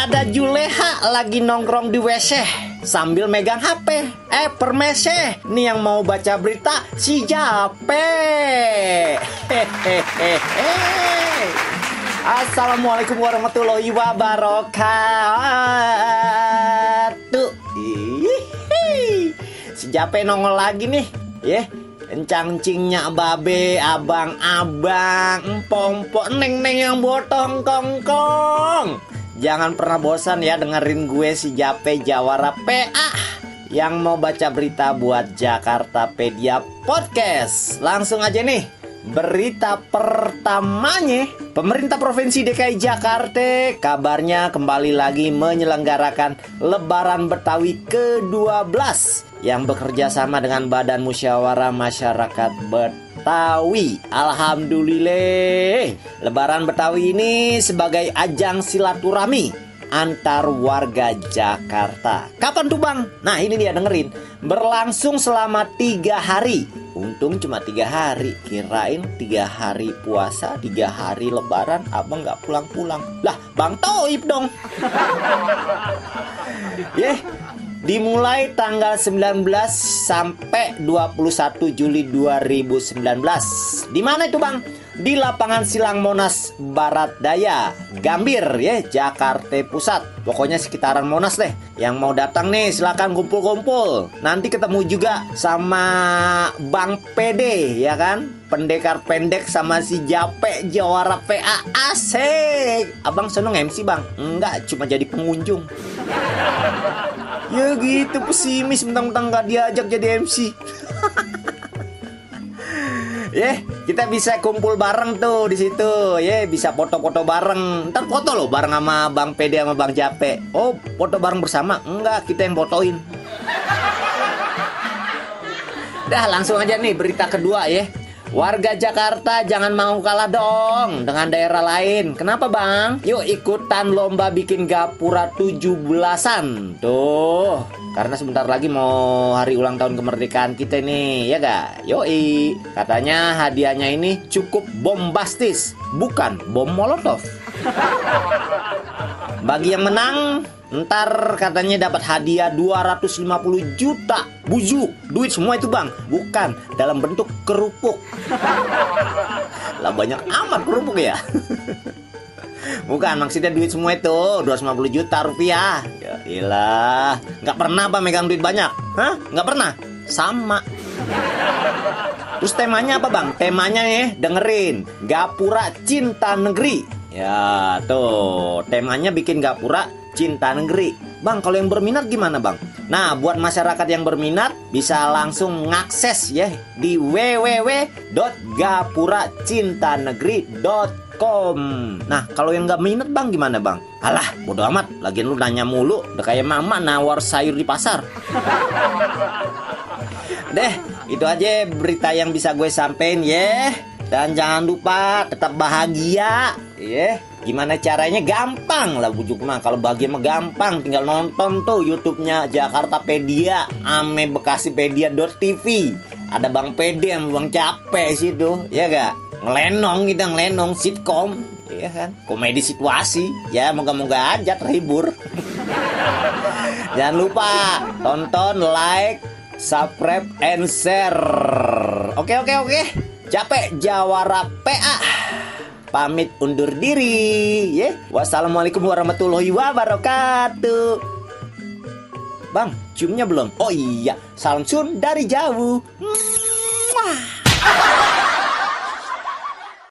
Ada Juleha lagi nongkrong di WC sambil megang HP. Permese, nih yang mau baca berita si Jape. Assalamualaikum warahmatullahi wabarakatuh. Si Jape nongol lagi nih, Encang-cingnya babe, abang-abang, empong-empong, neng-neng yang botong kongkong. Jangan pernah bosan ya dengerin gue si Jape Jawara PA yang mau baca berita buat Jakartapedia Podcast. Langsung aja nih, berita pertamanya, pemerintah Provinsi DKI Jakarta kabarnya kembali lagi menyelenggarakan Lebaran Betawi ke-12 yang bekerja sama dengan Badan Musyawarah Masyarakat Betawi. Alhamdulillah, Lebaran Betawi ini sebagai ajang silaturahmi antar warga Jakarta. Kapan tuh bang? Nah ini dia, dengerin. Berlangsung selama 3 hari. Untung cuma 3 hari. Kirain 3 hari puasa, 3 hari lebaran, abang gak pulang-pulang. Lah bang Toib dong. Dimulai tanggal 19 sampai 21 Juli 2019. Di mana itu bang? Di lapangan Silang Monas Barat Daya, Gambir Jakarta Pusat. Pokoknya sekitaran Monas deh. Yang mau datang nih silakan kumpul-kumpul. Nanti ketemu juga sama Bang PD ya kan? Pendekar pendek sama si Jape Jawara PA. Asik. Abang seneng MC bang? Enggak, cuma jadi pengunjung. Ya gitu, pesimis mentang-mentang gak diajak jadi MC. Kita bisa kumpul bareng tuh di situ. Bisa foto-foto bareng. Ntar foto loh bareng sama Bang Pede sama Bang Jape. Oh, foto bareng bersama? Enggak, kita yang fotoin. Dah, langsung aja nih berita kedua Warga Jakarta jangan mau kalah dong dengan daerah lain. Kenapa bang? Yuk ikutan lomba bikin gapura 17-an. Tuh, karena sebentar lagi mau hari ulang tahun kemerdekaan kita nih, ya gak? Yoi, katanya hadiahnya ini cukup bombastis, bukan bom molotov. Bagi yang menang, ntar katanya dapat hadiah 250 juta. Bujuk, duit semua itu bang. Bukan, dalam bentuk kerupuk. Lah banyak amat kerupuk ya. Bukan, maksudnya duit semua itu 250 juta rupiah. Ya ilah, gak pernah apa megang duit banyak? Hah? Gak pernah? Sama. Terus temanya apa bang? Temanya dengerin, Gapura Cinta Negeri. Ya tuh, temanya bikin gapura cinta negeri. Bang, kalau yang berminat gimana bang? Nah, buat masyarakat yang berminat bisa langsung ngakses di www.gapuracintanegeri.com. Nah, kalau yang gak minat bang gimana bang? Alah, bodo amat, lagian lu nanya mulu, udah kayak mama nawar sayur di pasar. Deh, itu aja berita yang bisa gue sampein Dan jangan lupa tetap bahagia Gimana caranya? Gampang lah bujuk mah. Kalau bahagia mah gampang, tinggal nonton tuh YouTube-nya Jakartapedia ame Bekasipedia.tv. Ada Bang Pede sama Bang Cape situ, ya gak? Ngelenong sitkom, ya kan? Komedi situasi. Ya moga-moga aja terhibur. Jangan lupa tonton, like, subscribe, and share. Oke. Jape Jawara PA pamit undur diri. Wassalamualaikum warahmatullahi wabarakatuh. Bang, ciumnya belum? Oh iya, salam sun dari jauh.